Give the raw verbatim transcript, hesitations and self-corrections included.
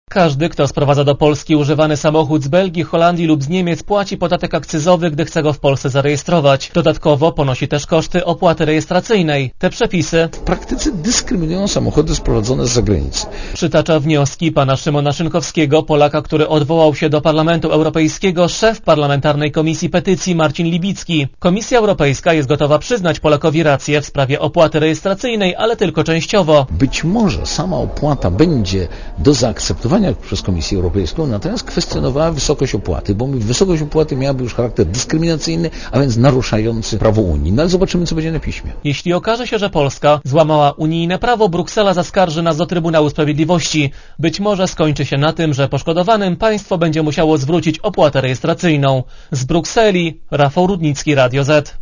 Każdy, kto sprowadza do Polski używany samochód z Belgii, Holandii lub z Niemiec, płaci podatek akcyzowy, gdy chce go w Polsce zarejestrować. Dodatkowo ponosi też koszty opłaty rejestracyjnej. Te przepisy w praktyce dyskryminują samochody sprowadzone z zagranicy. Przytacza wnioski pana Szymona Szynkowskiego, Polaka, który odwołał się do Parlamentu Europejskiego, szef Parlamentarnej Komisji Petycji Marcin Libicki. Komisja Europejska jest gotowa przyznać Polakowi rację w sprawie opłaty rejestracyjnej, ale tylko częściowo. Być może sama opłata będzie do zaakceptowania przez Komisję Europejską, natomiast kwestionowała wysokość opłaty, bo wysokość opłaty miałaby już charakter dyskryminacyjny, a więc naruszający prawo Unii. No ale zobaczymy, co będzie na piśmie. Jeśli okaże się, że Polska złamała unijne prawo, Bruksela zaskarży nas do Trybunału Sprawiedliwości. Być może skończy się na tym, że poszkodowanym państwo będzie musiało zwrócić opłatę rejestracyjną. Z Brukseli Rafał Rudnicki, Radio Z.